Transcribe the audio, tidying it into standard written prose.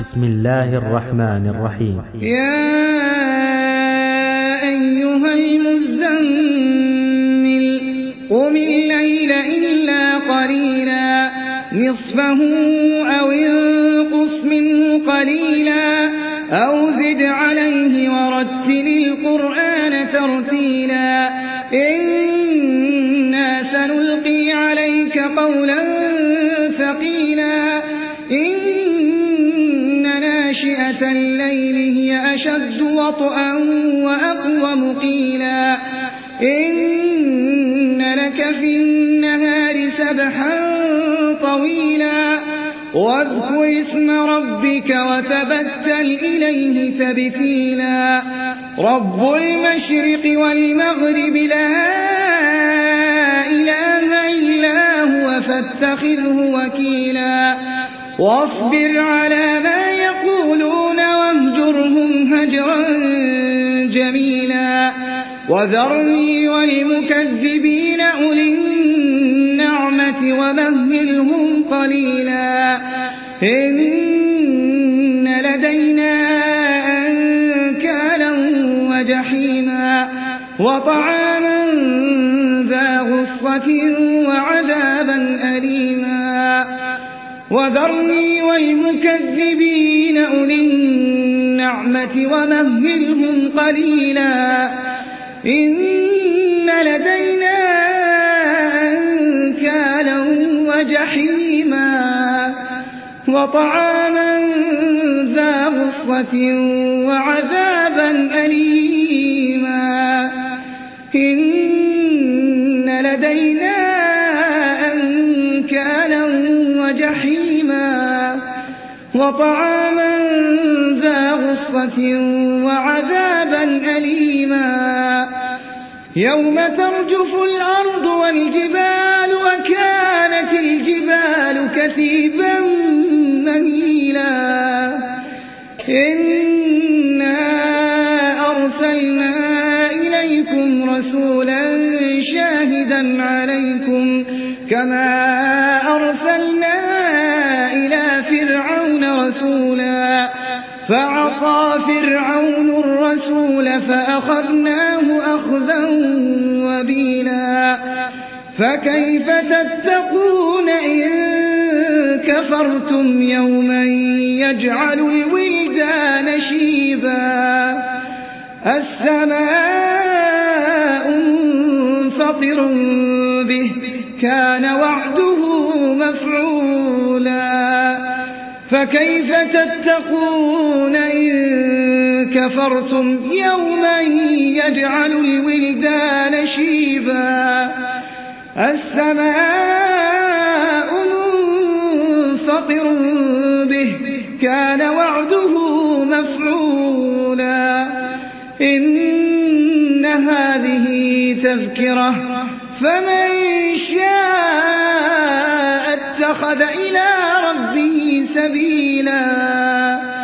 بسم الله الرحمن الرحيم. يا أيها المزمل قم الليل إلا قليلا نصفه أو انقص منه قليلا أو زد عليه ورتل القرآن ترتيلا إنا سنلقي عليك قولا ثقيلا إن ناشئة الليل هي أشد وطئا وأقوم قيلا إن لك في النهار سبحا طويلا واذكر اسم ربك وتبتل إليه تبتيلا رب المشرق والمغرب لا إله إلا هو فاتخذه وكيلا واصبر على ما يقولون واهجرهم هجرا جميلا وذرني والمكذبين أولي النعمة ومهلهم قليلا إن لدينا أنكالا وجحيما وطعاما ذا غصة وعذابا أليما وذرني والمكذبين أولي النعمة ومهلهم قليلا إن لدينا أنكالا وجحيما وطعاما ذا غصة وعذابا أليما إن لدينا أنكالا وجحيما وطعاما ذا غصة وعذابا أليما يوم ترجف الأرض والجبال وكانت الجبال كثيبا مهيلا إنا أرسلنا إليكم رسولا شاهدا عليكم كما أرسلنا إلى فرعون رسولا فعصى فرعون الرسول فأخذناه أخذا وبيلا فكيف تتقون إن كفرتم يوما يجعل الولدان شيبا السماء منفطر به كان وعده مفعولا فكيف تتقون إن كفرتم يوما يجعل الولدان شيبا السماء منفطر به كان وعده مفعولا إن هذه تذكرة فمن شاء اتخذ إلى ربه سبيلا